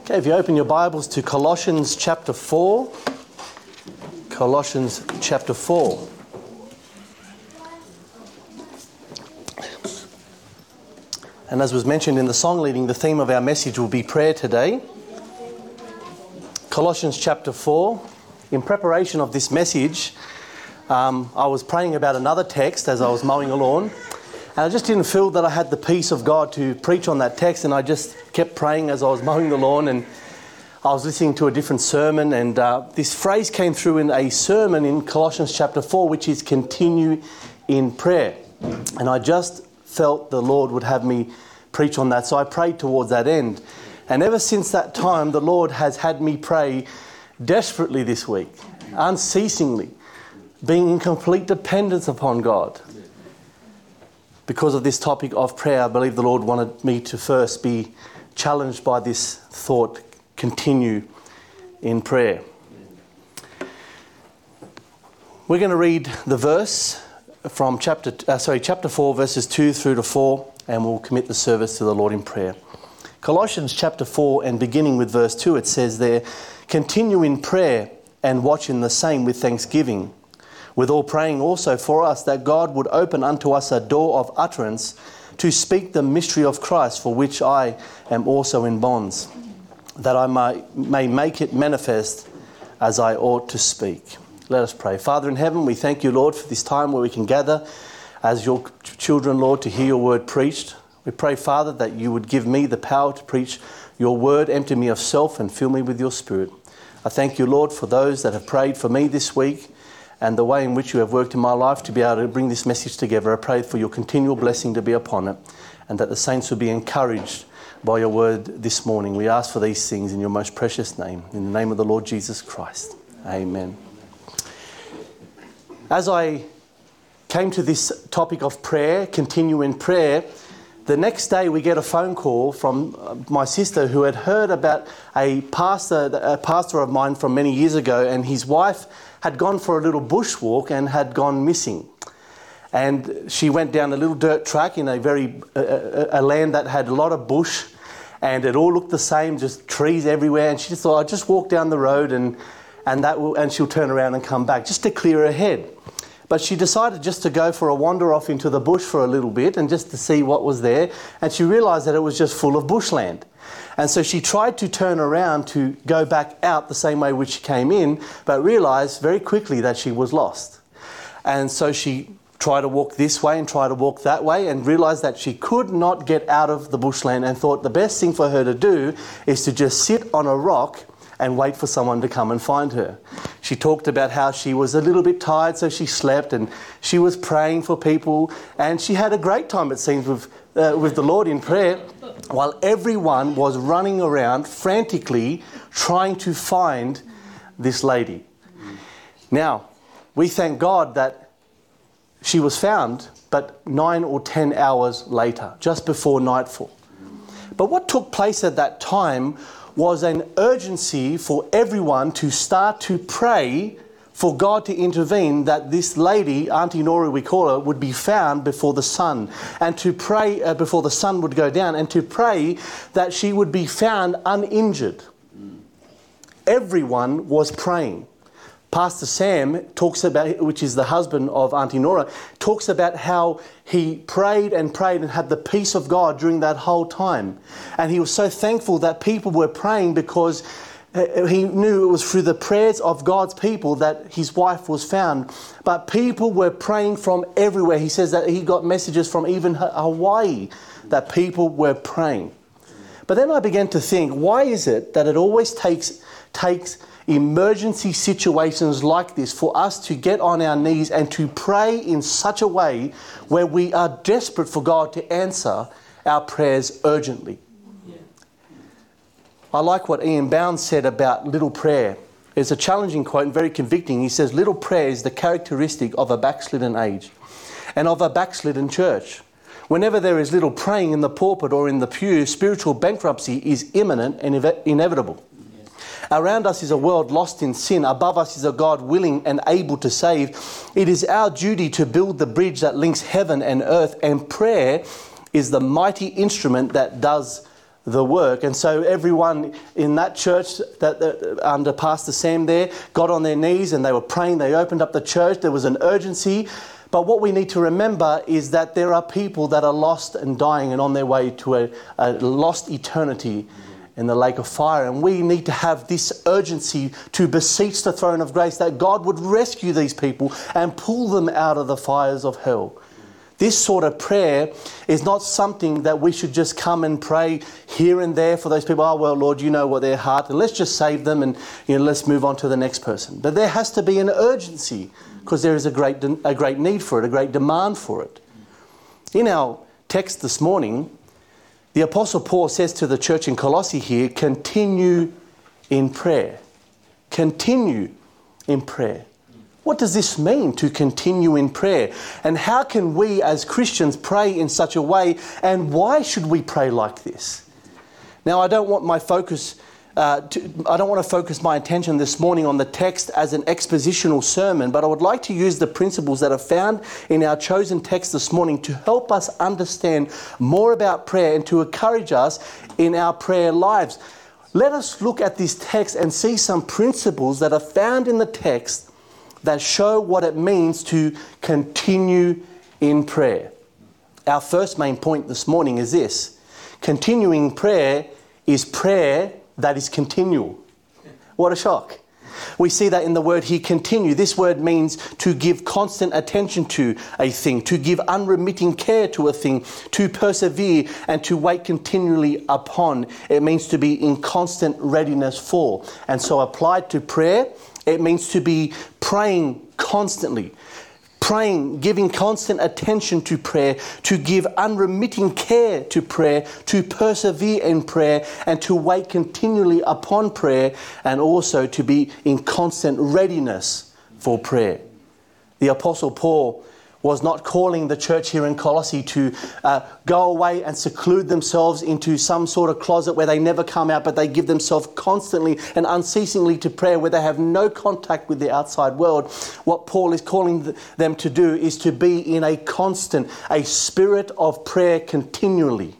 Okay, if you open your Bibles to Colossians chapter 4. Colossians chapter 4. And as was mentioned in the song leading, the theme of our message will be prayer today. Colossians chapter 4. In preparation of this message, I was praying about another text as I was mowing a lawn. And I just didn't feel that I had the peace of God to preach on that text, and I just kept praying as I was mowing the lawn, and I was listening to a different sermon, and this phrase came through in a sermon in Colossians chapter 4, which is continue in prayer. And I just felt the Lord would have me preach on that, so I prayed towards that end. And ever since that time, the Lord has had me pray desperately this week, unceasingly, being in complete dependence upon God. Because of this topic of prayer, I believe the Lord wanted me to first be challenged by this thought, continue in prayer. We're going to read the verse from chapter 4, verses 2 through to 4, and we'll commit the service to the Lord in prayer. Colossians chapter 4, and beginning with verse 2, it says there, continue in prayer and watch in the same with thanksgiving. With all praying also for us that God would open unto us a door of utterance to speak the mystery of Christ, for which I am also in bonds, that I may make it manifest as I ought to speak. Let us pray. Father in heaven, we thank you, Lord, for this time where we can gather as your children, Lord, to hear your word preached. We pray, Father, that you would give me the power to preach your word, empty me of self and fill me with your spirit. I thank you, Lord, for those that have prayed for me this week, and the way in which you have worked in my life to be able to bring this message together. I pray for your continual blessing to be upon it, and that the saints will be encouraged by your word this morning. We ask for these things in your most precious name, in the name of the Lord Jesus Christ. Amen. As I came to this topic of prayer, continue in prayer, the next day we get a phone call from my sister who had heard about a pastor of mine from many years ago, and his wife had gone for a little bushwalk and had gone missing. And she went down a little dirt track in a land that had a lot of bush, and it all looked the same, just trees everywhere. And she just thought, I'll just walk down the road and she'll turn around and come back, just to clear her head. But she decided just to go for a wander off into the bush for a little bit and just to see what was there. And she realised that it was just full of bushland. And so she tried to turn around to go back out the same way which she came in, but realised very quickly that she was lost. And so she tried to walk this way and tried to walk that way, and realised that she could not get out of the bushland, and thought the best thing for her to do is to just sit on a rock and wait for someone to come and find her. She talked about how she was a little bit tired, so she slept, and she was praying for people, and she had a great time, it seems, with the Lord in prayer, while everyone was running around frantically trying to find this lady. Now, we thank God that she was found, but 9 or 10 hours later, just before nightfall. But what took place at that time was an urgency for everyone to start to pray for God to intervene, that this lady, Auntie Nora we call her, would be found before the sun, and to pray before the sun would go down, and to pray that she would be found uninjured. Everyone was praying. Pastor Sam talks about, which is the husband of Auntie Nora, talks about how he prayed and had the peace of God during that whole time. And he was so thankful that people were praying, because he knew it was through the prayers of God's people that his wife was found. But people were praying from everywhere. He says that he got messages from even Hawaii that people were praying. But then I began to think, why is it that it always takes emergency situations like this for us to get on our knees and to pray in such a way where we are desperate for God to answer our prayers urgently? I like what Ian Bounds said about little prayer. It's a challenging quote and very convicting. He says, little prayer is the characteristic of a backslidden age and of a backslidden church. Whenever there is little praying in the pulpit or in the pew, spiritual bankruptcy is imminent and inevitable. Around us is a world lost in sin. Above us is a God willing and able to save. It is our duty to build the bridge that links heaven and earth, and prayer is the mighty instrument that does the work. And so everyone in that church that under Pastor Sam there got on their knees and they were praying. They opened up the church. There was an urgency. But what we need to remember is that there are people that are lost and dying and on their way to a lost eternity in the lake of fire. And we need to have this urgency to beseech the throne of grace that God would rescue these people and pull them out of the fires of hell. This sort of prayer is not something that we should just come and pray here and there for those people. Oh, well, Lord, you know what their heart, and let's just save them and let's move on to the next person. But there has to be an urgency because there is a great need for it, a great demand for it. In our text this morning, the Apostle Paul says to the church in Colossae here, continue in prayer. Continue in prayer. What does this mean, to continue in prayer? And how can we as Christians pray in such a way? And why should we pray like this? Now, I don't want to focus my attention this morning on the text as an expositional sermon, but I would like to use the principles that are found in our chosen text this morning to help us understand more about prayer and to encourage us in our prayer lives. Let us look at this text and see some principles that are found in the text that show what it means to continue in prayer. Our first main point this morning is this: continuing prayer is prayer that is continual. What a shock. We see that in the word here, continue. This word means to give constant attention to a thing, to give unremitting care to a thing, to persevere and to wait continually upon. It means to be in constant readiness for. And so applied to prayer, it means to be praying constantly. Praying, giving constant attention to prayer, to give unremitting care to prayer, to persevere in prayer, and to wait continually upon prayer, and also to be in constant readiness for prayer. The Apostle Paul was not calling the church here in Colossae to go away and seclude themselves into some sort of closet where they never come out, but they give themselves constantly and unceasingly to prayer, where they have no contact with the outside world. What Paul is calling them to do is to be in a spirit of prayer continually.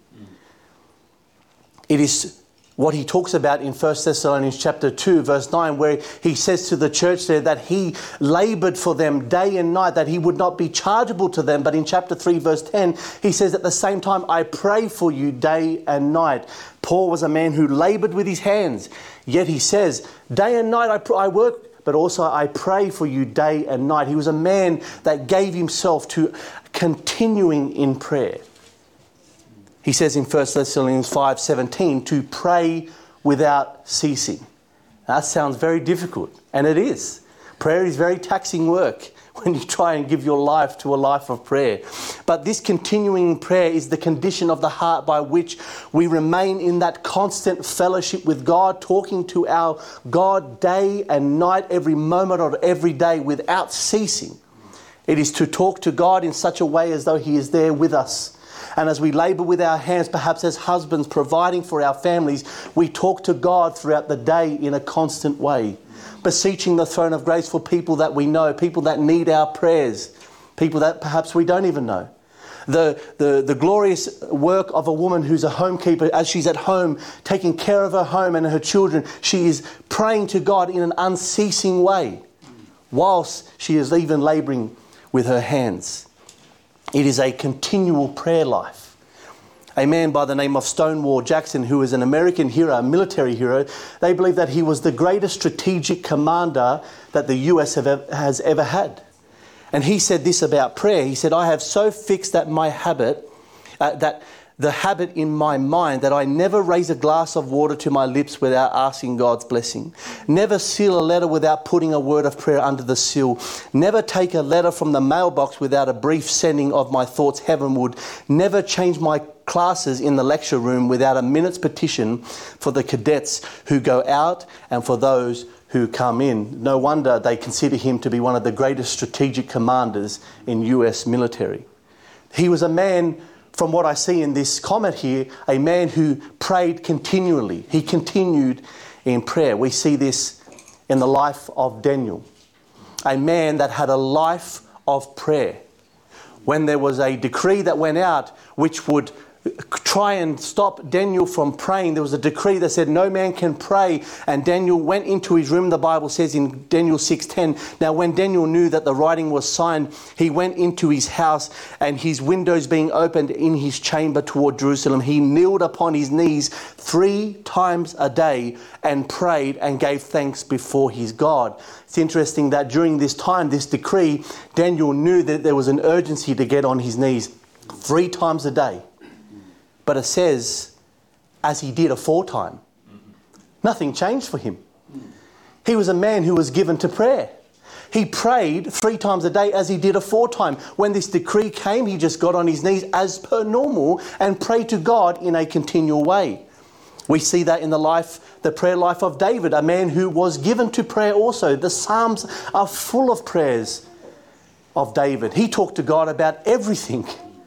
It is what he talks about in 1 Thessalonians chapter 2, verse 9, where he says to the church there that he laboured for them day and night, that he would not be chargeable to them. But in chapter 3, verse 10, he says, at the same time, I pray for you day and night. Paul was a man who laboured with his hands. Yet he says, day and night I work, but also I pray for you day and night. He was a man that gave himself to continuing in prayer. He says in 1 Thessalonians 5:17 to pray without ceasing. That sounds very difficult, and it is. Prayer is very taxing work when you try and give your life to a life of prayer. But this continuing prayer is the condition of the heart by which we remain in that constant fellowship with God, talking to our God day and night, every moment of every day without ceasing. It is to talk to God in such a way as though He is there with us. And as we labour with our hands, perhaps as husbands providing for our families, we talk to God throughout the day in a constant way, beseeching the throne of grace for people that we know, people that need our prayers, people that perhaps we don't even know. The glorious work of a woman who's a homekeeper, as she's at home taking care of her home and her children, she is praying to God in an unceasing way whilst she is even labouring with her hands. It is a continual prayer life. A man by the name of Stonewall Jackson, who is an American hero, a military hero, they believe that he was the greatest strategic commander that the US has ever had. And he said this about prayer. He said, I have so fixed that the habit in my mind that I never raise a glass of water to my lips without asking God's blessing. Never seal a letter without putting a word of prayer under the seal. Never take a letter from the mailbox without a brief sending of my thoughts heavenward. Never change my classes in the lecture room without a minute's petition for the cadets who go out and for those who come in. No wonder they consider him to be one of the greatest strategic commanders in US military. He was a man, from what I see in this comment here, a man who prayed continually. He continued in prayer. We see this in the life of Daniel, a man that had a life of prayer. When there was a decree that went out which would try and stop Daniel from praying. There was a decree that said no man can pray, and Daniel went into his room. The Bible says in Daniel 6:10, now when Daniel knew that the writing was signed, he went into his house, and his windows being opened in his chamber toward Jerusalem, he kneeled upon his knees 3 times a day and prayed and gave thanks before his God. It's interesting that during this time, this decree, Daniel knew that there was an urgency to get on his knees 3 times a day. But it says, as he did aforetime, nothing changed for him. He was a man who was given to prayer. He prayed 3 times a day as he did aforetime. When this decree came, he just got on his knees as per normal and prayed to God in a continual way. We see that in the prayer life of David, a man who was given to prayer also. The Psalms are full of prayers of David. He talked to God about everything.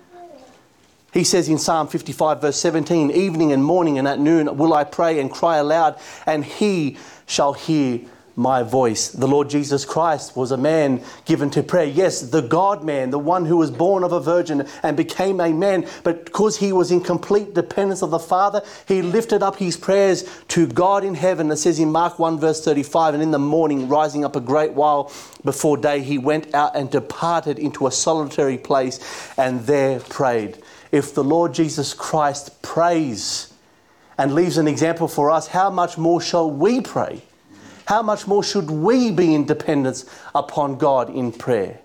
He says in Psalm 55 verse 17, evening and morning and at noon will I pray and cry aloud, and he shall hear my voice. The Lord Jesus Christ was a man given to prayer. Yes, the God-man, the one who was born of a virgin and became a man. But because he was in complete dependence of the Father, he lifted up his prayers to God in heaven. It says in Mark 1 verse 35, and in the morning, rising up a great while before day, he went out and departed into a solitary place and there prayed. If the Lord Jesus Christ prays and leaves an example for us, how much more shall we pray? How much more should we be in dependence upon God in prayer?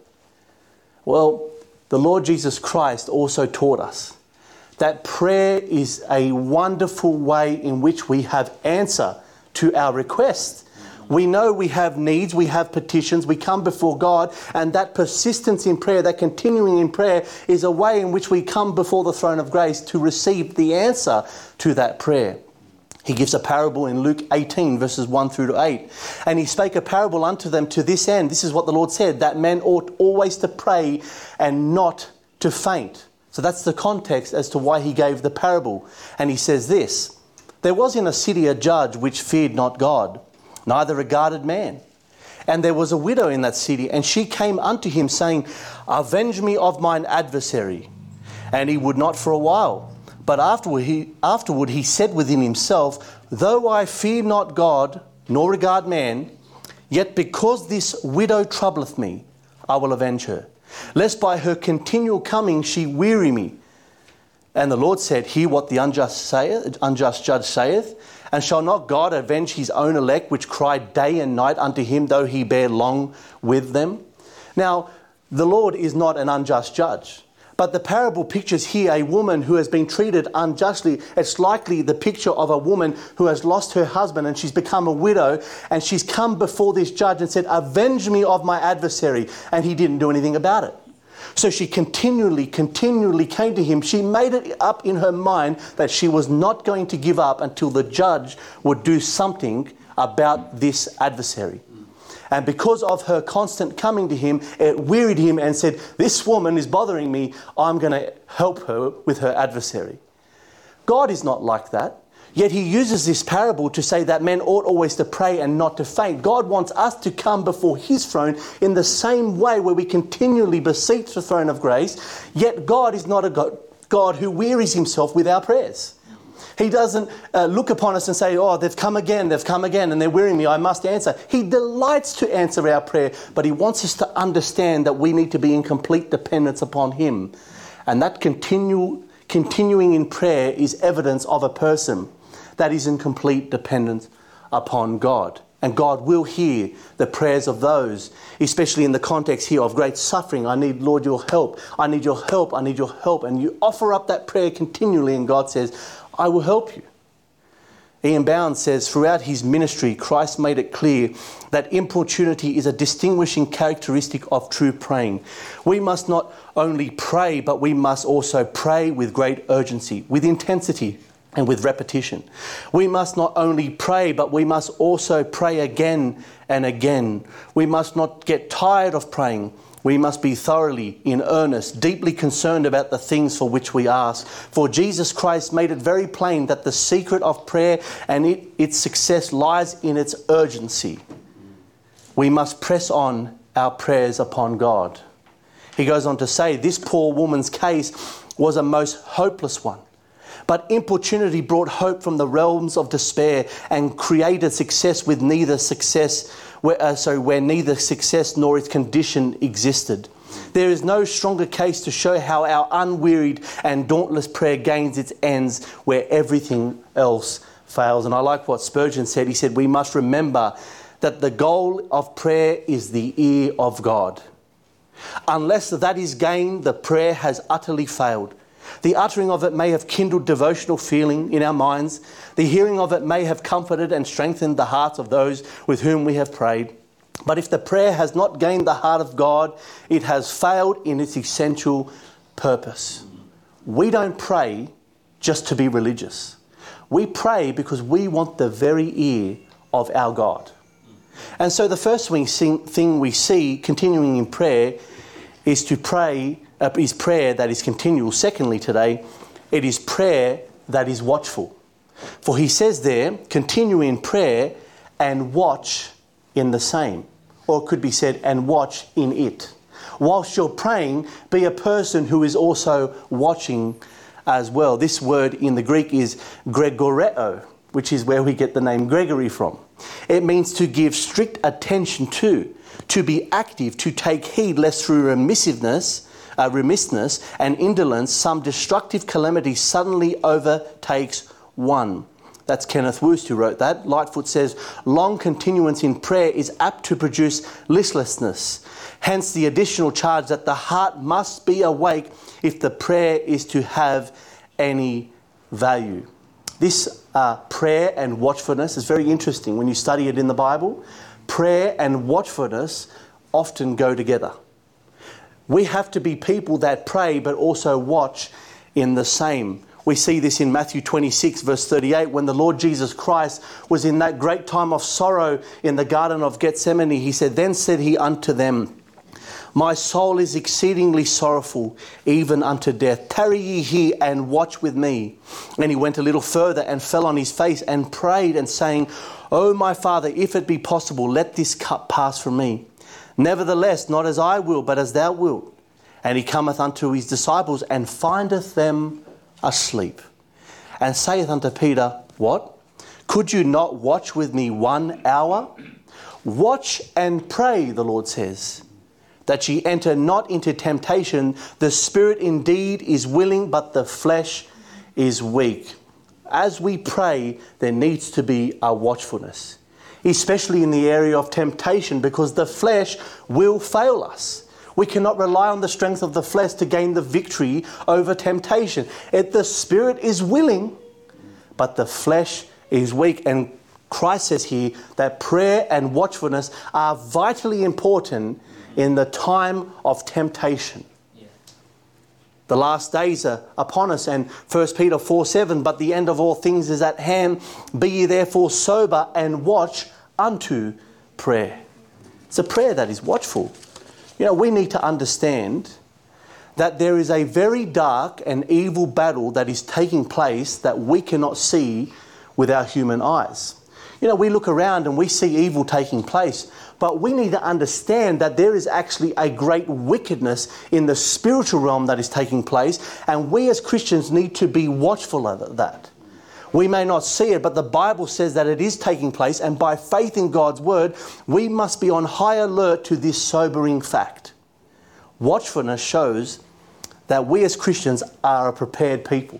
Well, the Lord Jesus Christ also taught us that prayer is a wonderful way in which we have answer to our requests. We know we have needs, we have petitions, we come before God, and that persistence in prayer, that continuing in prayer, is a way in which we come before the throne of grace to receive the answer to that prayer. He gives a parable in Luke 18 verses 1 through to 8. And he spake a parable unto them to this end. This is what the Lord said, that men ought always to pray and not to faint. So that's the context as to why he gave the parable. And he says this, there was in a city a judge which feared not God, neither regarded man. And there was a widow in that city, and she came unto him, saying, avenge me of mine adversary. And he would not for a while. But afterward he said within himself, though I fear not God, nor regard man, yet because this widow troubleth me, I will avenge her, lest by her continual coming she weary me. And the Lord said, hear what the unjust judge saith, and shall not God avenge his own elect, which cry day and night unto him, though he bear long with them? Now, the Lord is not an unjust judge. But the parable pictures here a woman who has been treated unjustly. It's likely the picture of a woman who has lost her husband and she's become a widow, and she's come before this judge and said, avenge me of my adversary. And he didn't do anything about it. So she continually came to him. She made it up in her mind that she was not going to give up until the judge would do something about this adversary. And because of her constant coming to him, it wearied him and said, this woman is bothering me. I'm going to help her with her adversary. God is not like that. Yet he uses this parable to say that men ought always to pray and not to faint. God wants us to come before his throne in the same way where we continually beseech the throne of grace. Yet God is not a God who wearies himself with our prayers. He doesn't look upon us and say, oh, they've come again, and they're wearying me, I must answer. He delights to answer our prayer, but he wants us to understand that we need to be in complete dependence upon him. And that continuing in prayer is evidence of a person that is in complete dependence upon God. And God will hear the prayers of those, especially in the context here of great suffering. I need, Lord, your help. I need your help. I need your help. And you offer up that prayer continually, and God says, I will help you. Ian Bounds says, throughout his ministry, Christ made it clear that importunity is a distinguishing characteristic of true praying. We must not only pray, but we must also pray with great urgency, with intensity, and with repetition. We must not only pray, but we must also pray again and again. We must not get tired of praying. We must be thoroughly in earnest, deeply concerned about the things for which we ask. For Jesus Christ made it very plain that the secret of prayer and its success lies in its urgency. We must press on our prayers upon God. He goes on to say, this poor woman's case was a most hopeless one. But importunity brought hope from the realms of despair and created success with neither success, where neither success nor its condition existed. There is no stronger case to show how our unwearied and dauntless prayer gains its ends where everything else fails. And I like what Spurgeon said. He said, we must remember that the goal of prayer is the ear of God. Unless that is gained, the prayer has utterly failed. The uttering of it may have kindled devotional feeling in our minds. The hearing of it may have comforted and strengthened the hearts of those with whom we have prayed. But if the prayer has not gained the heart of God, it has failed in its essential purpose. We don't pray just to be religious. We pray because we want the very ear of our God. And so the first thing we see continuing in prayer is prayer that is continual. Secondly, today, it is prayer that is watchful. For he says there, continue in prayer and watch in the same. Or it could be said, and watch in it. Whilst you're praying, be a person who is also watching as well. This word in the Greek is gregoreo, which is where we get the name Gregory from. It means to give strict attention to be active, to take heed lest through remissness and indolence some destructive calamity suddenly overtakes one. That's Kenneth Woost who wrote that. Lightfoot says, long continuance in prayer is apt to produce listlessness. Hence the additional charge that the heart must be awake if the prayer is to have any value. This prayer and watchfulness is very interesting when you study it in the Bible. Prayer and watchfulness often go together. We have to be people that pray but also watch in the same. We see this in Matthew 26 verse 38 when the Lord Jesus Christ was in that great time of sorrow in the Garden of Gethsemane. He said, then said he unto them, my soul is exceedingly sorrowful, even unto death. Tarry ye here and watch with me. And he went a little further and fell on his face and prayed and saying, O my Father, if it be possible, let this cup pass from me. Nevertheless, not as I will, but as thou wilt. And he cometh unto his disciples and findeth them asleep. And saith unto Peter, what? Could you not watch with me 1 hour? Watch and pray, the Lord says, that ye enter not into temptation. The spirit indeed is willing, but the flesh is weak. As we pray, there needs to be a watchfulness, especially in the area of temptation, because the flesh will fail us. We cannot rely on the strength of the flesh to gain the victory over temptation. The spirit is willing, but the flesh is weak. And Christ says here that prayer and watchfulness are vitally important in the time of temptation. Yeah. The last days are upon us, and 1 Peter 4:7, but the end of all things is at hand. Be ye therefore sober and watch unto prayer. It's a prayer that is watchful. You know, we need to understand that there is a very dark and evil battle that is taking place that we cannot see with our human eyes. You know, we look around and we see evil taking place, but we need to understand that there is actually a great wickedness in the spiritual realm that is taking place, and we as Christians need to be watchful of that. We may not see it, but the Bible says that it is taking place, and by faith in God's word, we must be on high alert to this sobering fact. Watchfulness shows that we as Christians are a prepared people.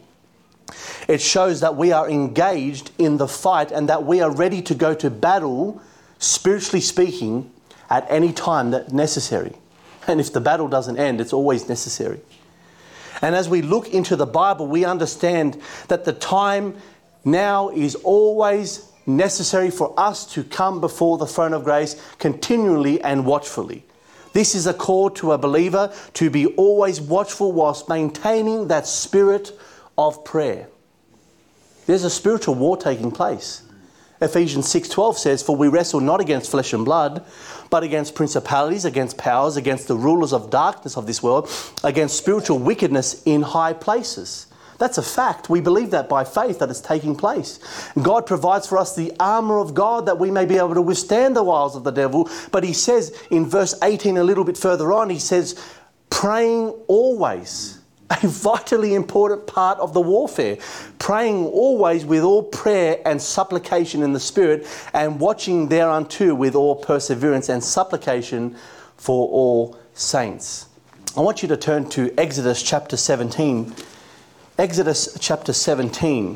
It shows that we are engaged in the fight and that we are ready to go to battle, spiritually speaking, at any time that's necessary. And if the battle doesn't end, it's always necessary. And as we look into the Bible, we understand that the time now is always necessary for us to come before the throne of grace continually and watchfully. This is a call to a believer to be always watchful whilst maintaining that spirit of prayer. There's a spiritual war taking place. Ephesians 6:12 says, for we wrestle not against flesh and blood, but against principalities, against powers, against the rulers of darkness of this world, against spiritual wickedness in high places. That's a fact. We believe that by faith that it's taking place. God provides for us the armour of God that we may be able to withstand the wiles of the devil. But he says in verse 18 a little bit further on, he says, praying always a vitally important part of the warfare. Praying always with all prayer and supplication in the Spirit, and watching thereunto with all perseverance and supplication for all saints. I want you to turn to Exodus chapter 17. Exodus chapter 17.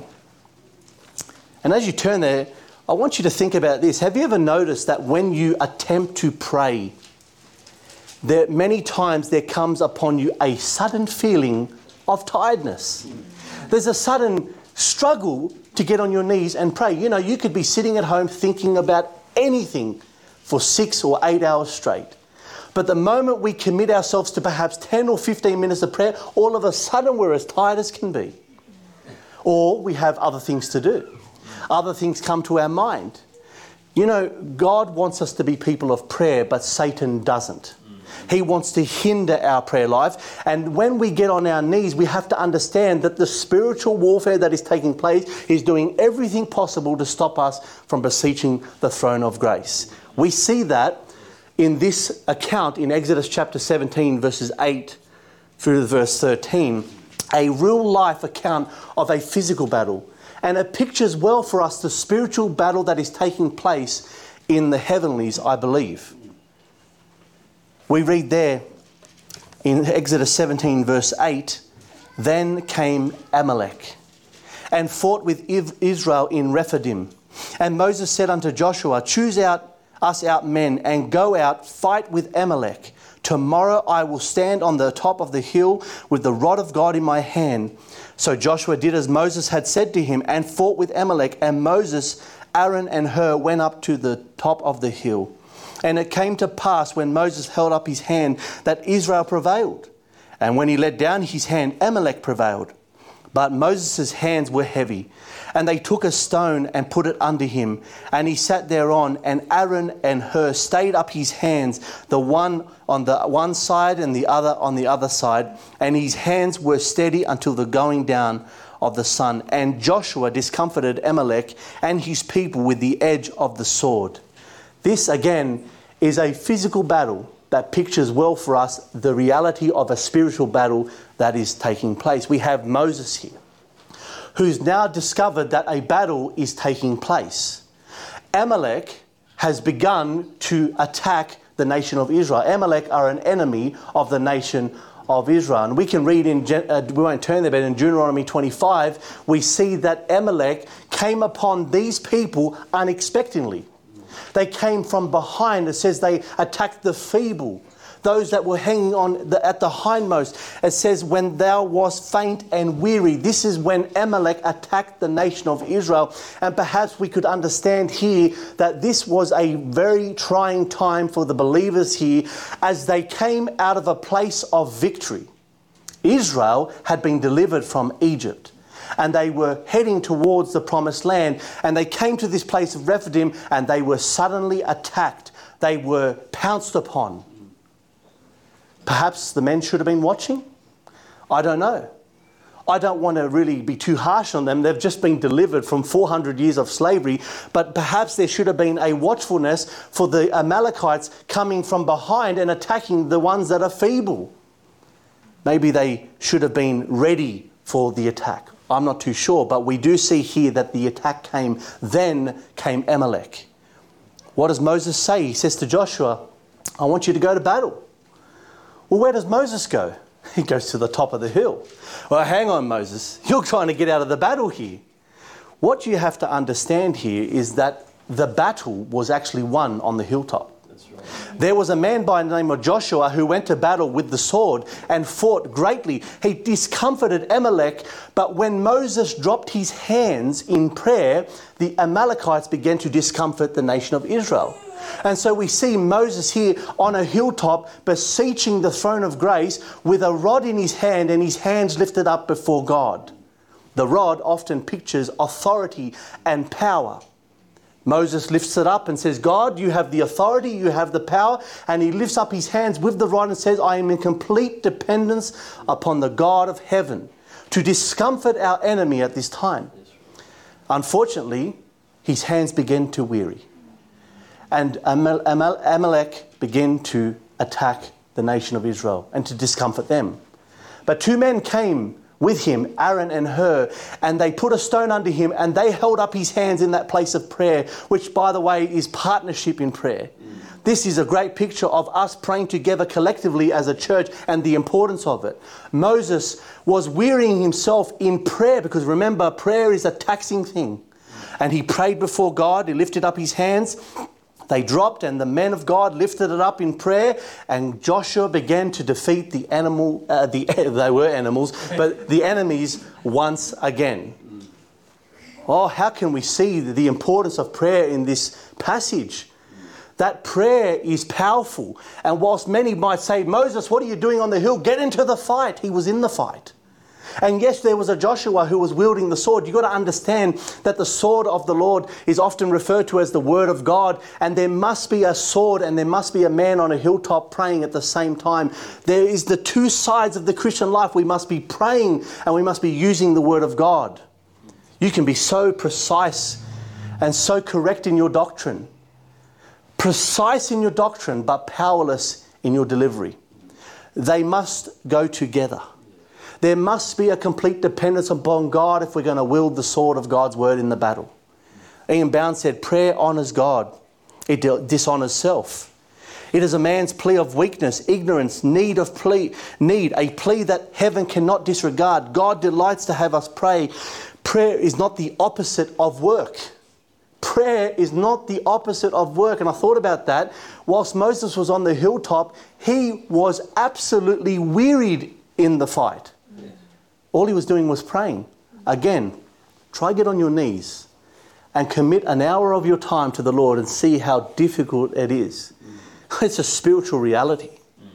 And as you turn there, I want you to think about this. Have you ever noticed that when you attempt to pray, there many times there comes upon you a sudden feeling of tiredness? There's a sudden struggle to get on your knees and pray. You know, you could be sitting at home thinking about anything for 6 or 8 hours straight. But the moment we commit ourselves to perhaps 10 or 15 minutes of prayer, all of a sudden we're as tired as can be. Or we have other things to do. Other things come to our mind. You know, God wants us to be people of prayer, but Satan doesn't. He wants to hinder our prayer life. And when we get on our knees, we have to understand that the spiritual warfare that is taking place is doing everything possible to stop us from beseeching the throne of grace. We see that in this account in Exodus chapter 17, verses 8 through to verse 13, a real life account of a physical battle. And it pictures well for us the spiritual battle that is taking place in the heavenlies, I believe. We read there in Exodus 17, verse 8, "Then came Amalek and fought with Israel in Rephidim. And Moses said unto Joshua, Choose us out men, and go out, fight with Amalek. Tomorrow I will stand on the top of the hill with the rod of God in my hand. So Joshua did as Moses had said to him, and fought with Amalek. And Moses, Aaron, and Hur went up to the top of the hill. And it came to pass, when Moses held up his hand, that Israel prevailed. And when he let down his hand, Amalek prevailed. But Moses' hands were heavy. And they took a stone and put it under him. And he sat thereon, and Aaron and Hur stayed up his hands, the one on the one side and the other on the other side. And his hands were steady until the going down of the sun. And Joshua discomfited Amalek and his people with the edge of the sword." This again is a physical battle that pictures well for us the reality of a spiritual battle that is taking place. We have Moses here, who's now discovered that a battle is taking place. Amalek has begun to attack the nation of Israel. Amalek are an enemy of the nation of Israel. And we can read we won't turn there, but in Deuteronomy 25, we see that Amalek came upon these people unexpectedly. They came from behind. It says they attacked the feeble, those that were hanging on at the hindmost. It says, when thou wast faint and weary. This is when Amalek attacked the nation of Israel. And perhaps we could understand here that this was a very trying time for the believers here as they came out of a place of victory. Israel had been delivered from Egypt, and they were heading towards the promised land. And they came to this place of Rephidim, and they were suddenly attacked. They were pounced upon. Perhaps the men should have been watching. I don't know. I don't want to really be too harsh on them. They've just been delivered from 400 years of slavery. But perhaps there should have been a watchfulness for the Amalekites coming from behind and attacking the ones that are feeble. Maybe they should have been ready for the attack. I'm not too sure, but we do see here that the attack came. Then came Amalek. What does Moses say? He says to Joshua, I want you to go to battle. Well, where does Moses go? He goes to the top of the hill. Well, hang on, Moses. You're trying to get out of the battle here. What you have to understand here is that the battle was actually won on the hilltop. That's right. There was a man by the name of Joshua who went to battle with the sword and fought greatly. He discomfited Amalek, but when Moses dropped his hands in prayer, the Amalekites began to discomfort the nation of Israel. And so we see Moses here on a hilltop beseeching the throne of grace with a rod in his hand and his hands lifted up before God. The rod often pictures authority and power. Moses lifts it up and says, God, you have the authority, you have the power. And he lifts up his hands with the rod and says, I am in complete dependence upon the God of heaven to discomfort our enemy at this time. Unfortunately, his hands begin to weary. And Amalek began to attack the nation of Israel and to discomfort them. But 2 men came with him, Aaron and Hur, and they put a stone under him, and they held up his hands in that place of prayer, which, by the way, is partnership in prayer. This is a great picture of us praying together collectively as a church and the importance of it. Moses was wearying himself in prayer because, remember, prayer is a taxing thing. And he prayed before God. He lifted up his hands. They dropped, and the men of God lifted it up in prayer, and Joshua began to defeat the they were animals, but the enemies once again. Oh, how can we see the importance of prayer in this passage? That prayer is powerful. And whilst many might say, Moses, what are you doing on the hill? Get into the fight. He was in the fight. And yes, there was a Joshua who was wielding the sword. You've got to understand that the sword of the Lord is often referred to as the word of God. And there must be a sword and there must be a man on a hilltop praying at the same time. There is the two sides of the Christian life. We must be praying and we must be using the word of God. You can be so precise and so correct in your doctrine. Precise in your doctrine, but powerless in your delivery. They must go together. There must be a complete dependence upon God if we're going to wield the sword of God's word in the battle. Ian Bound said, prayer honours God. It dishonours self. It is a man's plea of weakness, ignorance, need, a plea that heaven cannot disregard. God delights to have us pray. Prayer is not the opposite of work. Prayer is not the opposite of work. And I thought about that. Whilst Moses was on the hilltop, he was absolutely wearied in the fight. All he was doing was praying. Again, try get on your knees and commit an hour of your time to the Lord and see how difficult it is. It's a spiritual reality.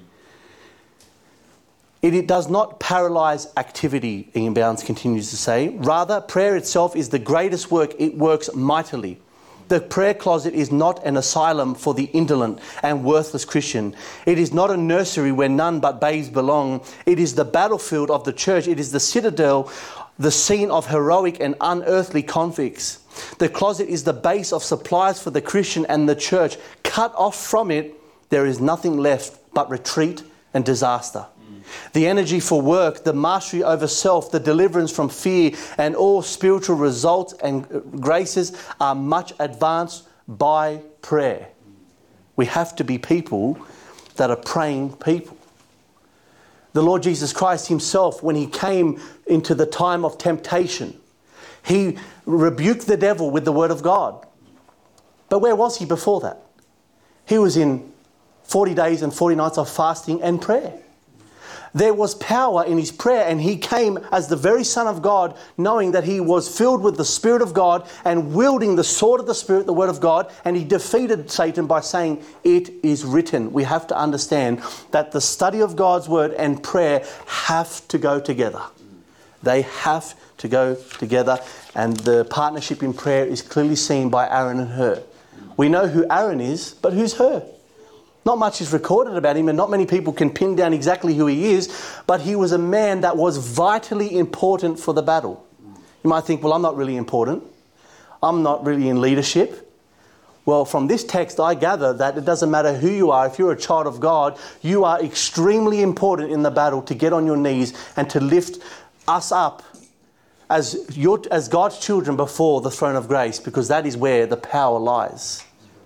It does not paralyze activity, Ian Bounds continues to say. Rather, prayer itself is the greatest work. It works mightily. The prayer closet is not an asylum for the indolent and worthless Christian. It is not a nursery where none but babes belong. It is the battlefield of the church. It is the citadel, the scene of heroic and unearthly conflicts. The closet is the base of supplies for the Christian and the church. Cut off from it, there is nothing left but retreat and disaster. The energy for work, the mastery over self, the deliverance from fear, and all spiritual results and graces are much advanced by prayer. We have to be people that are praying people. The Lord Jesus Christ himself, when he came into the time of temptation, he rebuked the devil with the word of God. But where was he before that? He was in 40 days and 40 nights of fasting and prayer. There was power in his prayer, and he came as the very Son of God, knowing that he was filled with the Spirit of God and wielding the sword of the Spirit, the Word of God, and he defeated Satan by saying, it is written. We have to understand that the study of God's Word and prayer have to go together. They have to go together, and the partnership in prayer is clearly seen by Aaron and Hur. We know who Aaron is, but who's Hur? Not much is recorded about him, and not many people can pin down exactly who he is, but he was a man that was vitally important for the battle. You might think, well, I'm not really important. I'm not really in leadership. Well, from this text, I gather that it doesn't matter who you are. If you're a child of God, you are extremely important in the battle to get on your knees and to lift us up as God's children before the throne of grace, because that is where the power lies.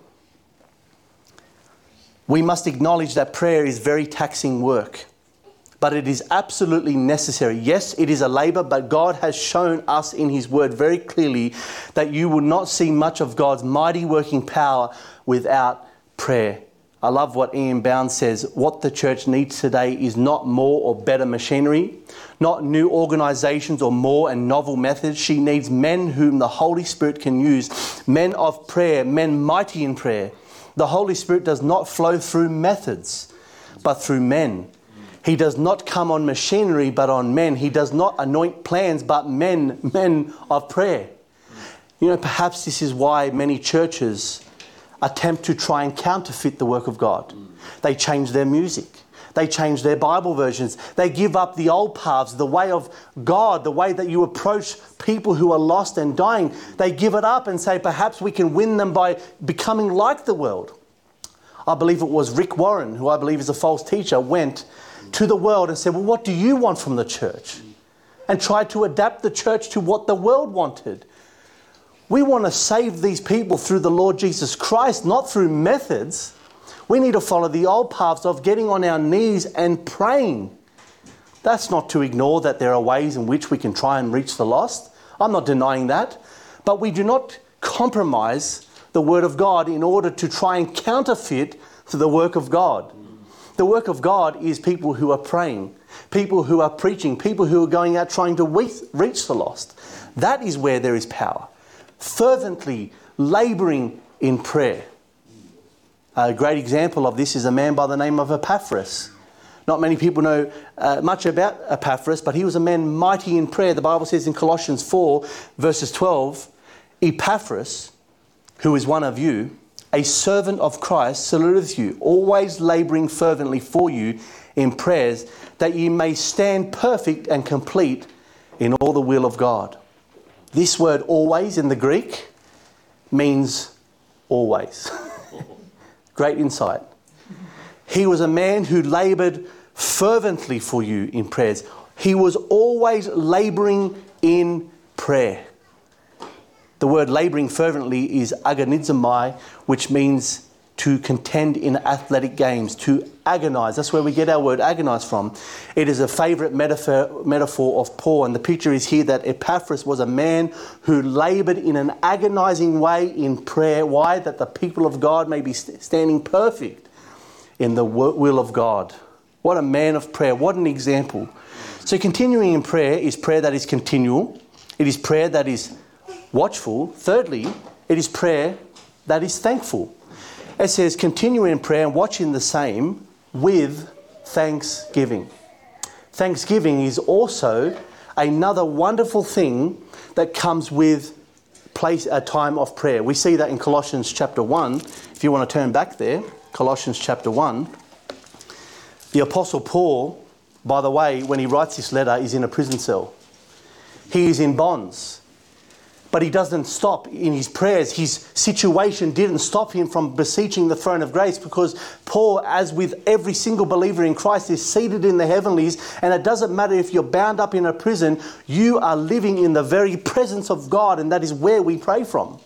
We must acknowledge that prayer is very taxing work, but it is absolutely necessary. Yes, it is a labour, but God has shown us in his word very clearly that you will not see much of God's mighty working power without prayer. I love what Ian Bound says. What the church needs today is not more or better machinery, not new organisations or more and novel methods. She needs men whom the Holy Spirit can use, men of prayer, men mighty in prayer. The Holy Spirit does not flow through methods, but through men. He does not come on machinery, but on men. He does not anoint plans, but men of prayer. You know, perhaps this is why many churches attempt to try and counterfeit the work of God. They change their music. They change their Bible versions. They give up the old paths, the way of God, the way that you approach people who are lost and dying. They give it up and say, perhaps we can win them by becoming like the world. I believe it was Rick Warren, who I believe is a false teacher, went to the world and said, well, what do you want from the church? And tried to adapt the church to what the world wanted. We want to save these people through the Lord Jesus Christ, not through methods. We need to follow the old paths of getting on our knees and praying. That's not to ignore that there are ways in which we can try and reach the lost. I'm not denying that. But we do not compromise the Word of God in order to try and counterfeit to the work of God. The work of God is people who are praying, people who are preaching, people who are going out trying to reach the lost. That is where there is power. Fervently labouring in prayer. A great example of this is a man by the name of Epaphras. Not many people know much about Epaphras, but he was a man mighty in prayer. The Bible says in Colossians 4, verses 12, Epaphras, who is one of you, a servant of Christ, saluteth you, always labouring fervently for you in prayers, that ye may stand perfect and complete in all the will of God. This word always in the Greek means always. Great insight. He was a man who laboured fervently for you in prayers. He was always labouring in prayer. The word labouring fervently is agonizomai, which means to contend in athletic games, to agonise. That's where we get our word agonise from. It is a favourite metaphor of Paul, and the picture is here that Epaphras was a man who laboured in an agonising way in prayer. Why? That the people of God may be standing perfect in the will of God. What a man of prayer. What an example. So continuing in prayer is prayer that is continual. It is prayer that is watchful. Thirdly, it is prayer that is thankful. It says, continue in prayer and watch in the same with thanksgiving. Thanksgiving is also another wonderful thing that comes with a time of prayer. We see that in Colossians chapter 1. If you want to turn back there, Colossians chapter 1. The Apostle Paul, by the way, when he writes this letter, is in a prison cell. He is in bonds. But he doesn't stop in his prayers. His situation didn't stop him from beseeching the throne of grace, because Paul, as with every single believer in Christ, is seated in the heavenlies. And it doesn't matter if you're bound up in a prison, you are living in the very presence of God, and that is where we pray from.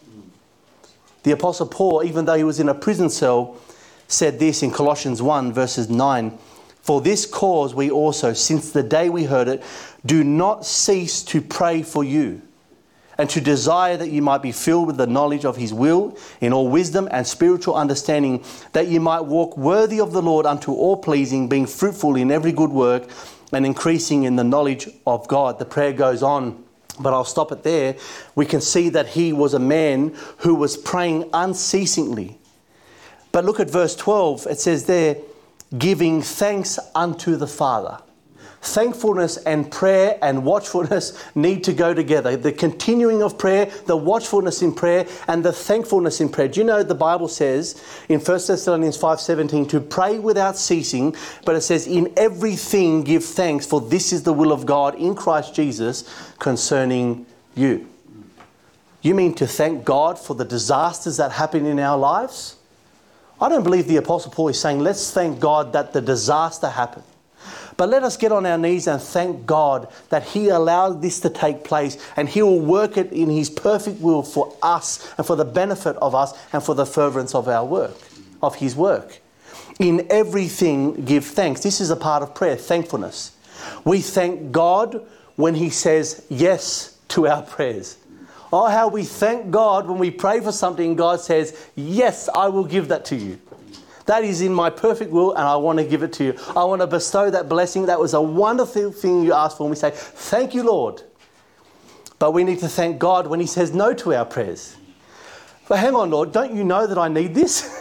The Apostle Paul, even though he was in a prison cell, said this in Colossians 1 verses 9. For this cause we also, since the day we heard it, do not cease to pray for you, and to desire that you might be filled with the knowledge of his will in all wisdom and spiritual understanding, that you might walk worthy of the Lord unto all pleasing, being fruitful in every good work and increasing in the knowledge of God. The prayer goes on, but I'll stop it there. We can see that he was a man who was praying unceasingly. But look at verse 12. It says there, giving thanks unto the Father. Thankfulness and prayer and watchfulness need to go together. The continuing of prayer, the watchfulness in prayer, and the thankfulness in prayer. Do you know the Bible says in 1 Thessalonians 5:17 to pray without ceasing, but it says in everything give thanks, for this is the will of God in Christ Jesus concerning you. You mean to thank God for the disasters that happen in our lives? I don't believe the Apostle Paul is saying let's thank God that the disaster happened. But let us get on our knees and thank God that he allowed this to take place, and he will work it in his perfect will for us and for the benefit of us and for the furtherance of our work, of his work. In everything give thanks. This is a part of prayer, thankfulness. We thank God when he says yes to our prayers. Oh, how we thank God when we pray for something, God says, yes, I will give that to you. That is in my perfect will, and I want to give it to you. I want to bestow that blessing. That was a wonderful thing you asked for. And we say, thank you, Lord. But we need to thank God when he says no to our prayers. But hang on, Lord, don't you know that I need this?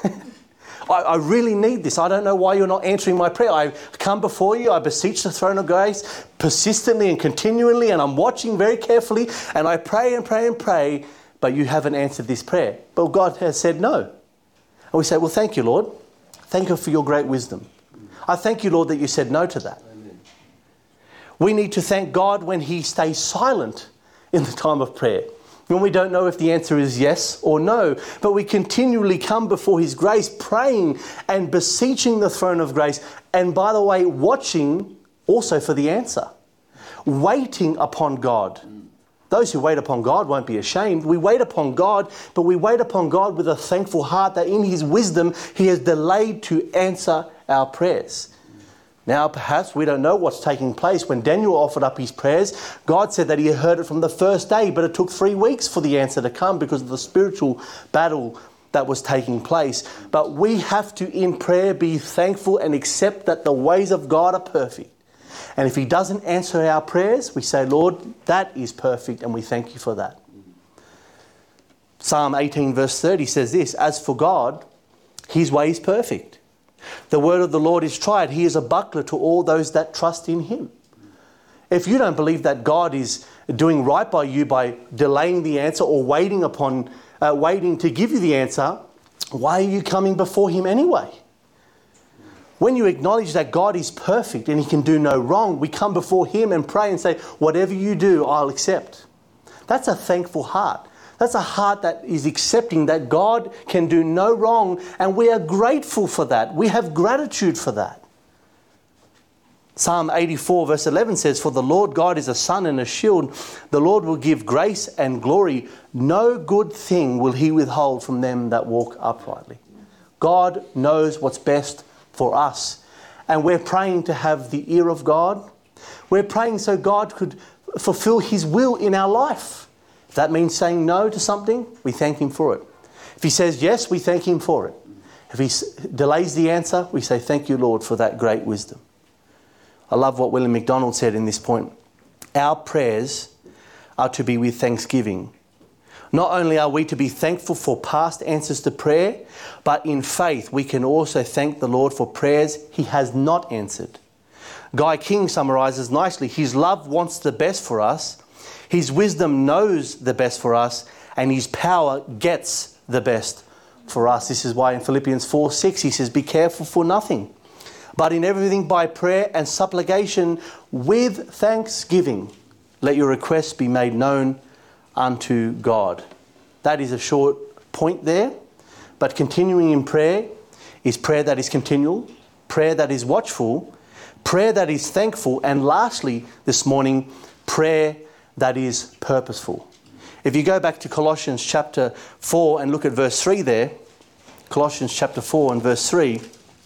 I really need this. I don't know why you're not answering my prayer. I come before you. I beseech the throne of grace persistently and continually, and I'm watching very carefully, and I pray and pray and pray, but you haven't answered this prayer. But God has said no. And we say, well, thank you, Lord. Thank you for your great wisdom. I thank you, Lord, that you said no to that. Amen. We need to thank God when he stays silent in the time of prayer. when we don't know if the answer is yes or no, but we continually come before His grace, praying and beseeching the throne of grace, and by the way, watching also for the answer, waiting upon God. Those who wait upon God won't be ashamed. We wait upon God, but we wait upon God with a thankful heart that in His wisdom He has delayed to answer our prayers. Now, perhaps we don't know what's taking place. When Daniel offered up his prayers, God said that he heard it from the first day, but it took 3 weeks for the answer to come because of the spiritual battle that was taking place. But we have to, in prayer, be thankful and accept that the ways of God are perfect. And if He doesn't answer our prayers, we say, Lord, that is perfect, and we thank You for that. Psalm 18 verse 30 says this, "As for God, His way is perfect. The word of the Lord is tried. He is a buckler to all those that trust in Him." If you don't believe that God is doing right by you by delaying the answer or waiting to give you the answer, why are you coming before Him anyway? When you acknowledge that God is perfect and He can do no wrong, we come before Him and pray and say, whatever You do, I'll accept. That's a thankful heart. That's a heart that is accepting that God can do no wrong, and we are grateful for that. We have gratitude for that. Psalm 84 verse 11 says, "For the Lord God is a sun and a shield. The Lord will give grace and glory. No good thing will He withhold from them that walk uprightly." God knows what's best for us. And we're praying to have the ear of God. We're praying so God could fulfill His will in our life. If that means saying no to something, we thank Him for it. If He says yes, we thank Him for it. If He delays the answer, we say, "Thank You, Lord, for that great wisdom." I love what William MacDonald said in this point. Our prayers are to be with thanksgiving. Not only are we to be thankful for past answers to prayer, but in faith we can also thank the Lord for prayers He has not answered. Guy King summarizes nicely, His love wants the best for us, His wisdom knows the best for us, and His power gets the best for us. This is why in Philippians 4:6 he says, "Be careful for nothing, but in everything by prayer and supplication with thanksgiving, let your requests be made known unto God." That is a short point there, but continuing in prayer is prayer that is continual, prayer that is watchful, prayer that is thankful, and lastly this morning, prayer that is purposeful. If you go back to Colossians chapter 4 and look at verse 3 there, Colossians chapter 4 and verse 3,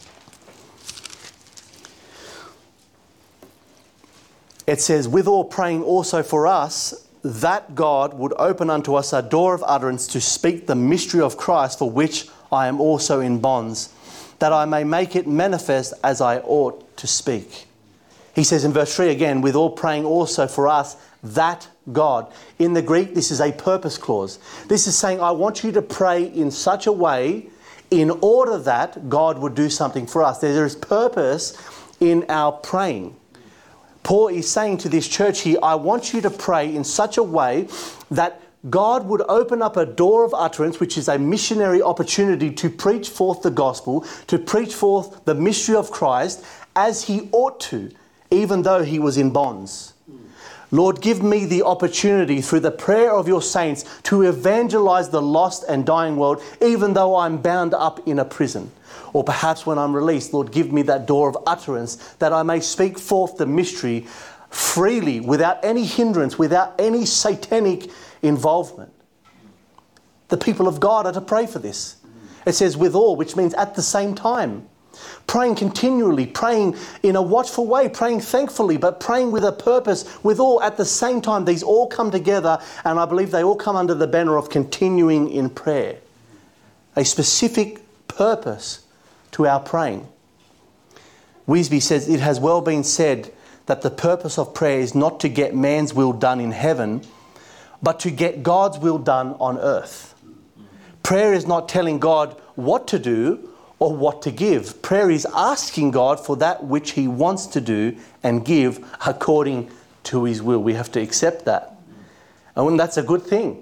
it says, "Withal praying also for us, that God would open unto us a door of utterance to speak the mystery of Christ, for which I am also in bonds, that I may make it manifest as I ought to speak." He says in verse 3 again, "Withal praying also for us, that God." In the Greek, this is a purpose clause. This is saying, I want you to pray in such a way in order that God would do something for us. There is purpose in our praying. Paul is saying to this church here, I want you to pray in such a way that God would open up a door of utterance, which is a missionary opportunity to preach forth the gospel, to preach forth the mystery of Christ as He ought to, even though He was in bonds. Lord, give me the opportunity through the prayer of Your saints to evangelize the lost and dying world, even though I'm bound up in a prison. Or perhaps when I'm released, Lord, give me that door of utterance that I may speak forth the mystery freely, without any hindrance, without any satanic involvement. The people of God are to pray for this. It says withal, which means at the same time. Praying continually, praying in a watchful way, praying thankfully, but praying with a purpose, withal at the same time. These all come together, and I believe they all come under the banner of continuing in prayer. A specific purpose to our praying. Weesby says, "It has well been said that the purpose of prayer is not to get man's will done in heaven, but to get God's will done on earth." Prayer is not telling God what to do or what to give. Prayer is asking God for that which He wants to do and give according to His will. We have to accept that. And that's a good thing.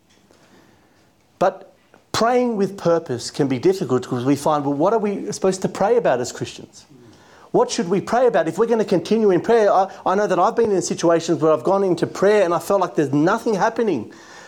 But praying with purpose can be difficult because we find, well, what are we supposed to pray about as Christians? What should we pray about? If we're going to continue in prayer, I know that I've been in situations where I've gone into prayer and I felt like there's nothing happening.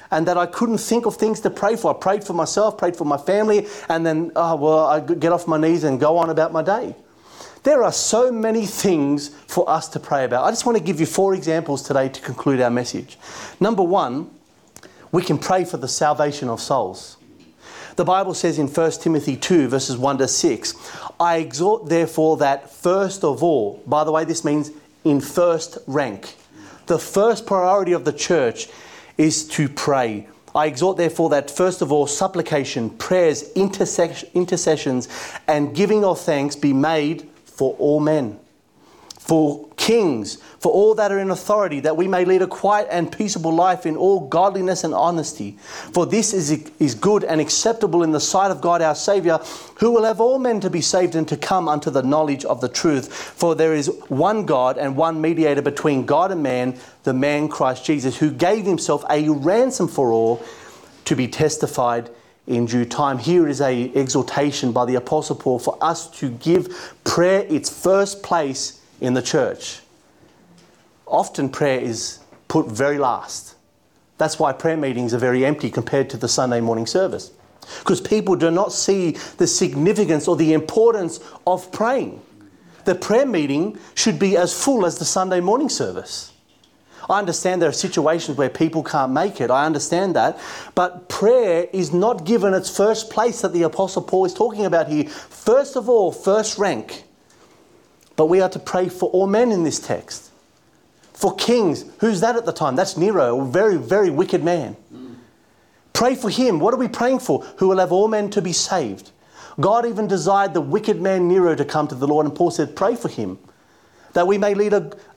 and that I couldn't think of things to pray for. I prayed for myself, prayed for my family, and then, I get off my knees and go on about my day. There are so many things for us to pray about. I just want to give you 4 examples today to conclude our message. Number 1, we can pray for the salvation of souls. The Bible says in 1 Timothy 2, verses 1 to 6, I exhort therefore that first of all, by the way, this means in first rank, the first priority of the church is to pray. I exhort therefore that first of all, supplication, prayers, intercessions, and giving of thanks be made for all men, for kings, for all that are in authority, that we may lead a quiet and peaceable life in all godliness and honesty. For this is good and acceptable in the sight of God our Saviour, who will have all men to be saved and to come unto the knowledge of the truth. For there is one God and one mediator between God and man, the man Christ Jesus, who gave himself a ransom for all, to be testified in due time. Here is an exhortation by the Apostle Paul for us to give prayer its first place in the church. Often prayer is put very last. That's why prayer meetings are very empty compared to the Sunday morning service. Because people do not see the significance or the importance of praying. The prayer meeting should be as full as the Sunday morning service. I understand there are situations where people can't make it. I understand that. But prayer is not given its first place that the Apostle Paul is talking about here. First of all, first rank. But we are to pray for all men in this text. For kings. Who's that at the time? That's Nero, a very, very wicked man. Pray for him. What are we praying for? Who will have all men to be saved. God even desired the wicked man Nero to come to the Lord, and Paul said, pray for him. That we may lead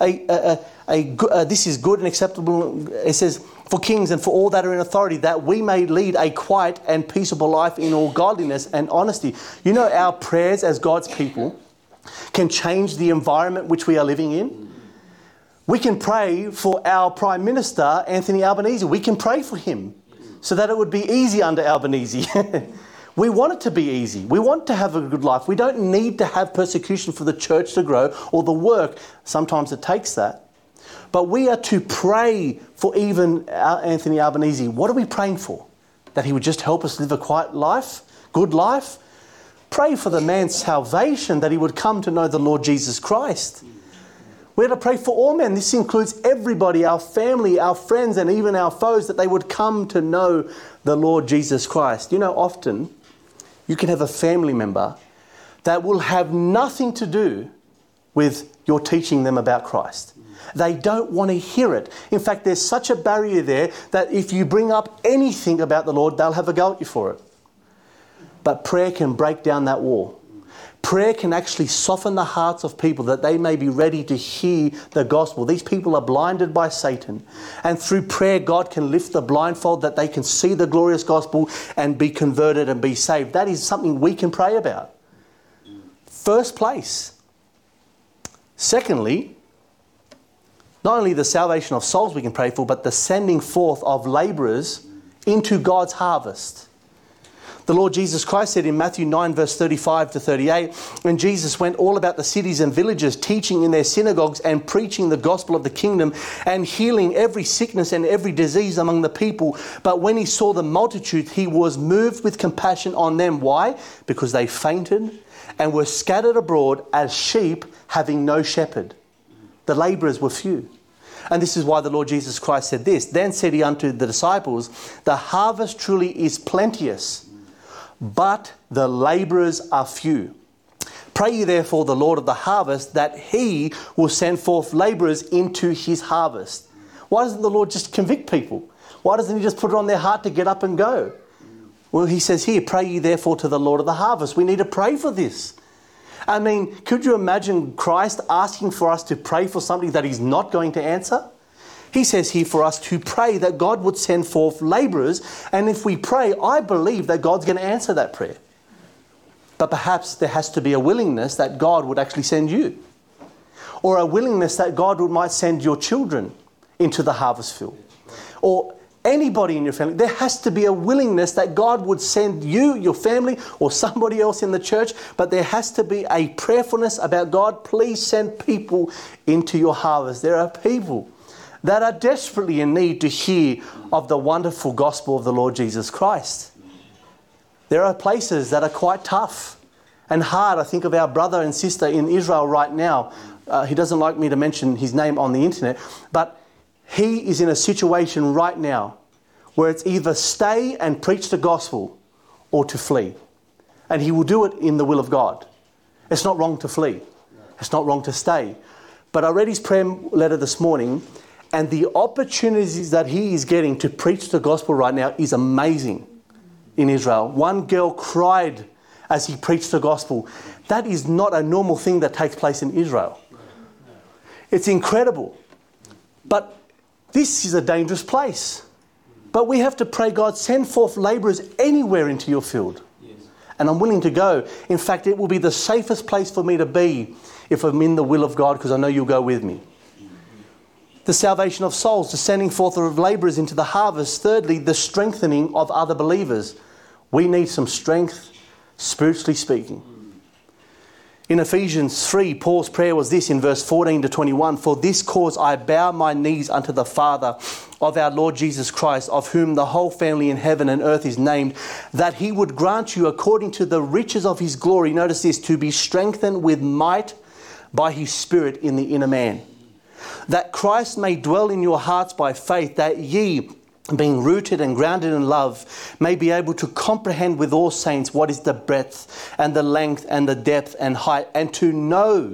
this is good and acceptable, it says, for kings and for all that are in authority, that we may lead a quiet and peaceable life in all godliness and honesty. You know, our prayers as God's people can change the environment which we are living in. We can pray for our Prime Minister, Anthony Albanese. We can pray for him so that it would be easy under Albanese. We want it to be easy. We want to have a good life. We don't need to have persecution for the church to grow or the work. Sometimes it takes that. But we are to pray for even Anthony Albanese. What are we praying for? That he would just help us live a quiet life, good life? Pray for the man's salvation, that he would come to know the Lord Jesus Christ. We're to pray for all men. This includes everybody, our family, our friends, and even our foes, that they would come to know the Lord Jesus Christ. You know, often you can have a family member that will have nothing to do with your teaching them about Christ. They don't want to hear it. In fact, there's such a barrier there that if you bring up anything about the Lord, they'll have a go at you for it. But prayer can break down that wall. Prayer can actually soften the hearts of people that they may be ready to hear the gospel. These people are blinded by Satan. And through prayer, God can lift the blindfold that they can see the glorious gospel and be converted and be saved. That is something we can pray about. First place. Secondly, not only the salvation of souls we can pray for, but the sending forth of labourers into God's harvest. The Lord Jesus Christ said in Matthew 9 verse 35 to 38, and Jesus went all about the cities and villages, teaching in their synagogues and preaching the gospel of the kingdom and healing every sickness and every disease among the people. But when he saw the multitude, he was moved with compassion on them. Why? Because they fainted and were scattered abroad as sheep having no shepherd. The labourers were few. And this is why the Lord Jesus Christ said this. Then said he unto the disciples, the harvest truly is plenteous, but the labourers are few. Pray ye therefore the Lord of the harvest, that he will send forth labourers into his harvest. Why doesn't the Lord just convict people? Why doesn't he just put it on their heart to get up and go? Well, he says here, pray ye therefore to the Lord of the harvest. We need to pray for this. I mean, could you imagine Christ asking for us to pray for something that he's not going to answer? He says here for us to pray that God would send forth labourers. And if we pray, I believe that God's going to answer that prayer. But perhaps there has to be a willingness that God would actually send you. Or a willingness that God might send your children into the harvest field. Or anybody in your family. There has to be a willingness that God would send you, your family, or somebody else in the church. But there has to be a prayerfulness about God. Please send people into your harvest. There are people that are desperately in need to hear of the wonderful gospel of the Lord Jesus Christ. There are places that are quite tough and hard. I think of our brother and sister in Israel right now. He doesn't like me to mention his name on the internet, but he is in a situation right now where it's either stay and preach the gospel or to flee. And he will do it in the will of God. It's not wrong to flee. It's not wrong to stay. But I read his prayer letter this morning, and the opportunities that he is getting to preach the gospel right now is amazing in Israel. One girl cried as he preached the gospel. That is not a normal thing that takes place in Israel. It's incredible. But this is a dangerous place. But we have to pray, God, send forth labourers anywhere into your field. Yes. And I'm willing to go. In fact, it will be the safest place for me to be if I'm in the will of God, because I know you'll go with me. The salvation of souls, the sending forth of labourers into the harvest. Thirdly, the strengthening of other believers. We need some strength, spiritually speaking. In Ephesians 3, Paul's prayer was this in verse 14 to 21. For this cause I bow my knees unto the Father of our Lord Jesus Christ, of whom the whole family in heaven and earth is named, that he would grant you according to the riches of his glory, notice this, to be strengthened with might by his Spirit in the inner man. That Christ may dwell in your hearts by faith, that ye, being rooted and grounded in love, may be able to comprehend with all saints what is the breadth and the length and the depth and height, and to know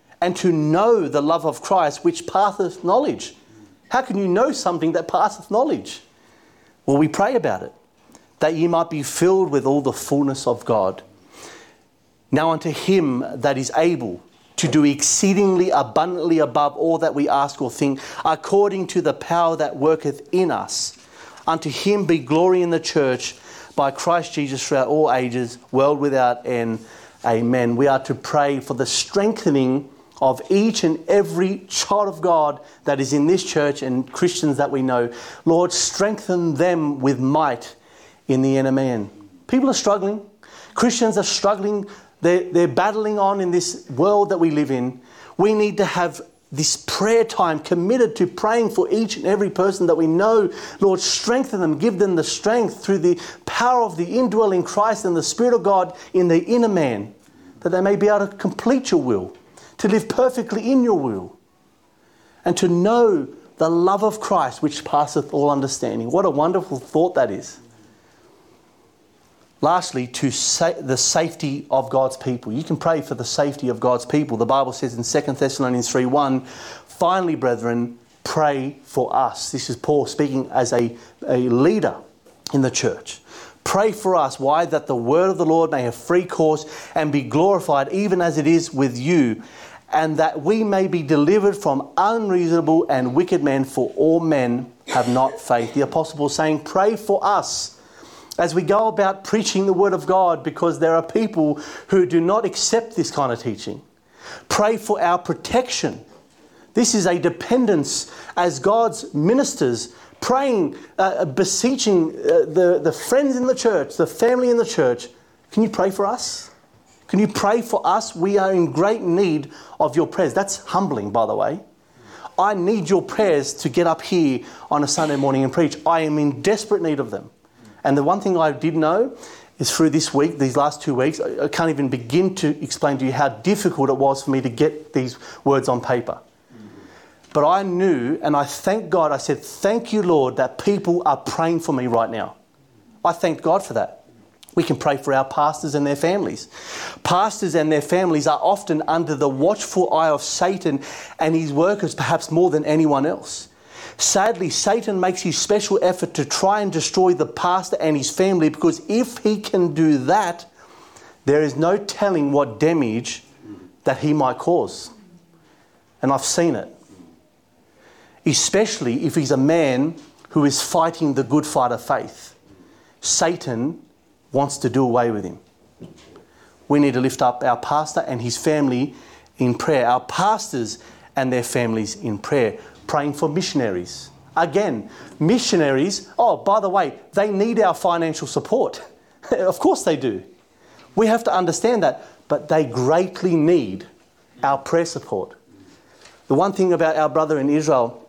the love of Christ, which passeth knowledge. How can you know something that passeth knowledge? Well, we pray about it, that ye might be filled with all the fullness of God. Now unto him that is able to do exceedingly abundantly above all that we ask or think, according to the power that worketh in us. Unto him be glory in the church by Christ Jesus throughout all ages, world without end. Amen. We are to pray for the strengthening of each and every child of God that is in this church and Christians that we know. Lord, strengthen them with might in the inner man. People are struggling. Christians are struggling. They're battling on in this world that we live in. We need to have this prayer time committed to praying for each and every person that we know. Lord, strengthen them, give them the strength through the power of the indwelling Christ and the Spirit of God in the inner man, that they may be able to complete your will, to live perfectly in your will, and to know the love of Christ which passeth all understanding. What a wonderful thought that is. Lastly, the safety of God's people. You can pray for the safety of God's people. The Bible says in 2 Thessalonians 3:1, finally, brethren, pray for us. This is Paul speaking as a leader in the church. Pray for us. Why? That the word of the Lord may have free course and be glorified, even as it is with you, and that we may be delivered from unreasonable and wicked men, for all men have not faith. The Apostle Paul is saying, pray for us as we go about preaching the word of God, because there are people who do not accept this kind of teaching. Pray for our protection. This is a dependence as God's ministers, praying, beseeching the friends in the church, the family in the church. Can you pray for us? Can you pray for us? We are in great need of your prayers. That's humbling, by the way. I need your prayers to get up here on a Sunday morning and preach. I am in desperate need of them. And the one thing I did know is through this week, these last 2 weeks, I can't even begin to explain to you how difficult it was for me to get these words on paper. But I knew, and I thank God, I said, thank you, Lord, that people are praying for me right now. I thank God for that. We can pray for our pastors and their families. Pastors and their families are often under the watchful eye of Satan and his workers, perhaps more than anyone else. Sadly, Satan makes his special effort to try and destroy the pastor and his family, because if he can do that, there is no telling what damage that he might cause. And I've seen it. Especially if he's a man who is fighting the good fight of faith. Satan wants to do away with him. We need to lift up our pastor and his family in prayer. Our pastors and their families in prayer. Praying for missionaries. Again, missionaries, oh, by the way, they need our financial support. Of course they do. We have to understand that. But they greatly need our prayer support. The one thing about our brother in Israel,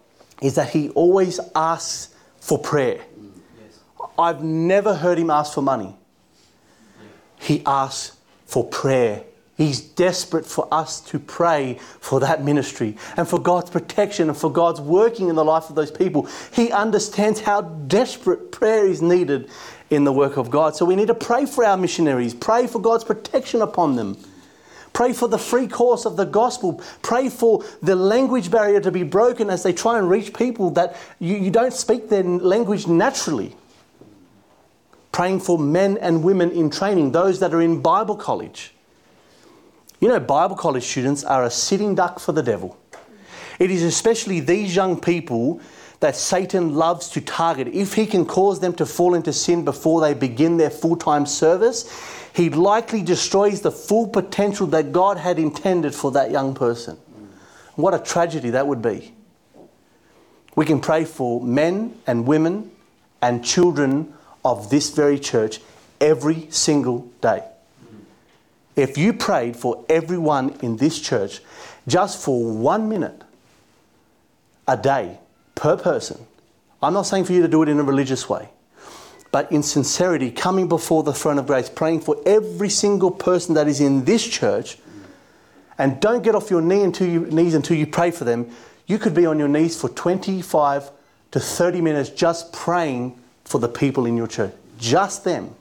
is that he always asks for prayer. I've never heard him ask for money. He asks for prayer. He's desperate for us to pray for that ministry and for God's protection and for God's working in the life of those people. He understands how desperate prayer is needed in the work of God. So we need to pray for our missionaries, pray for God's protection upon them. Pray for the free course of the gospel. Pray for the language barrier to be broken as they try and reach people that you don't speak their language naturally. Praying for men and women in training, those that are in Bible college. You know, Bible college students are a sitting duck for the devil. It is especially these young people that Satan loves to target. If he can cause them to fall into sin before they begin their full-time service, he likely destroys the full potential that God had intended for that young person. What a tragedy that would be. We can pray for men and women and children of this very church every single day. If you prayed for everyone in this church just for 1 minute a day per person, I'm not saying for you to do it in a religious way, but in sincerity, coming before the throne of grace, praying for every single person that is in this church, and don't get off your knees until you pray for them. You could be on your knees for 25 to 30 minutes just praying for the people in your church. Just them.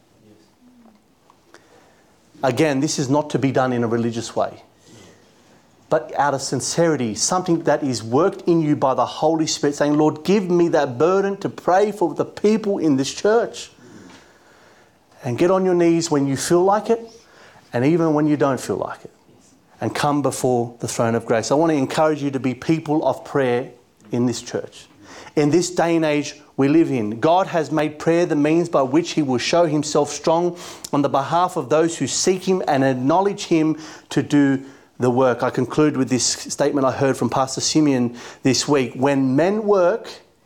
Again, this is not to be done in a religious way, but out of sincerity, something that is worked in you by the Holy Spirit, saying, Lord, give me that burden to pray for the people in this church. And get on your knees when you feel like it, and even when you don't feel like it, and come before the throne of grace. I want to encourage you to be people of prayer in this church. In this day and age we live in, God has made prayer the means by which he will show himself strong on the behalf of those who seek him and acknowledge him to do the work. I conclude with this statement I heard from Pastor Simeon this week. When men work,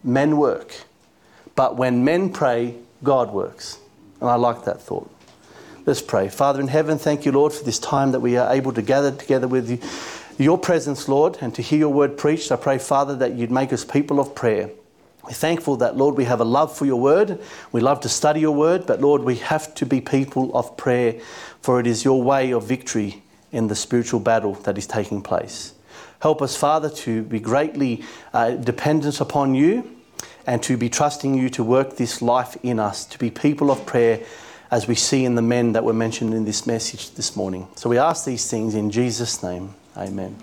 but when men pray, God works. And I like that thought. Let's pray. Father in heaven, thank you, Lord, for this time that we are able to gather together with you, your presence, Lord, and to hear your word preached. I pray, Father, that you'd make us people of prayer. We're thankful that, Lord, we have a love for your word. We love to study your word, but, Lord, we have to be people of prayer, for it is your way of victory in the spiritual battle that is taking place. Help us, Father, to be greatly dependent upon you and to be trusting you to work this life in us, to be people of prayer as we see in the men that were mentioned in this message this morning. So we ask these things in Jesus' name. Amen.